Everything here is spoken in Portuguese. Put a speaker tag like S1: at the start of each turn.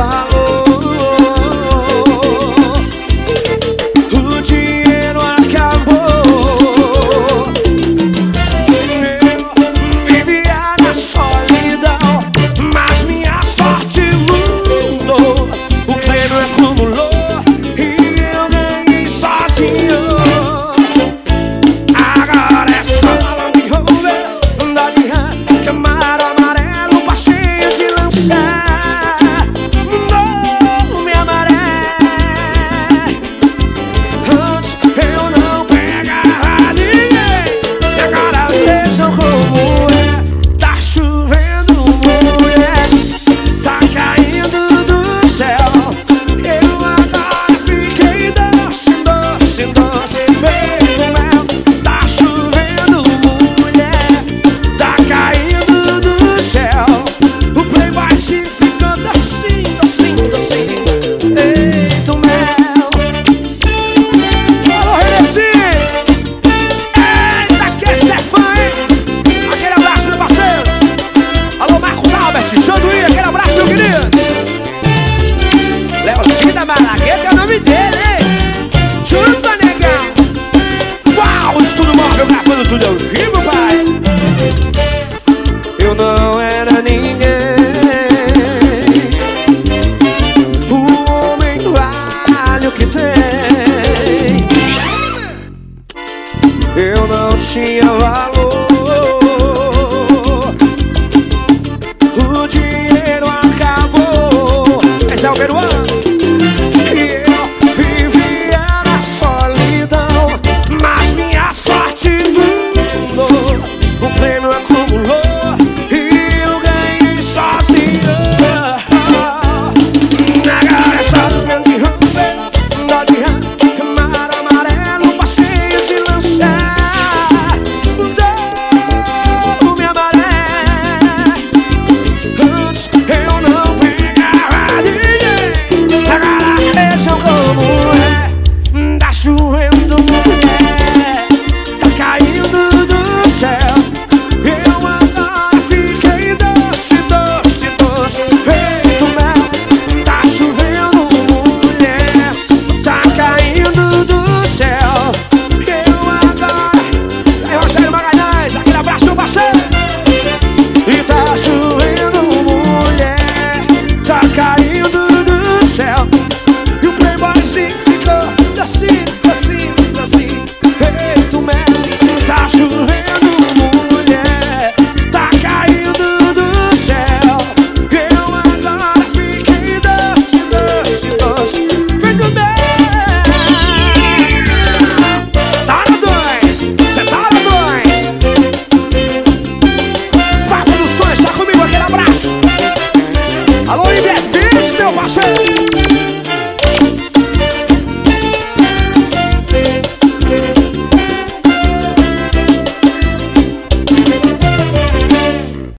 S1: valor. O dinheiro acabou. Eu vivia na solidão, mas minha sorte mudou. O treino acumulou e eu ganhei sozinho. Agora é só me rover, andar de rã, Camaro amarelo, passeio de lançar. Minha maré, antes eu não pegava ninguém, e agora vejam como é. Tá chovendo, mulher, tá caindo do céu. Eu agora fiquei doce, doce, doce, feito mel. Tá chovendo, mulher, tá caindo do céu. O playboy se ficando assim, assim, assim, feito mel. Alô, Renessi! Eita, que esse é fã, hein? Aquele abraço, meu parceiro. Alô, Marcos Albert, Janduí, aquele abraço, meu querido. Leozinho da Malagueta é o nome dele, hein? Chupa, negão. Uau, Estúdio Móvel gravando tudo ao vivo, pai. Eu não era ninguém. O homem vale o que tem. Eu não tinha valor. O dinheiro acabou. Esse é o peruano. E eu vivia na solidão, mas minha sorte mudou. O prêmio acumulou e eu ganhei sozinho. Agora é só de romper, andar de rã, Camaro amarelo, passeio de lançar. Minha maré, antes eu não pegava ninguém, agora vejam como é. Tá chovendo, mulher, tá caindo do céu. Eu agora fiquei doce, doce, doce, feito mel. Tá chovendo, mulher, tá caindo do céu. Eu agora... Aí, Rogério Magalhães, aquele abraço, meu parceiro. E tá chovendo, mulher, tá caindo do céu. E o playboyzinho ficou doce, doce, doce, feito mel. Tá chovendo, mulher, tá caindo do céu. Eu agora fiquei doce, doce, doce, feito mel. Taradões, cê taradões. Fábio dos Sonhos, tá comigo, aquele abraço. Alô, IBF, meu parceiro.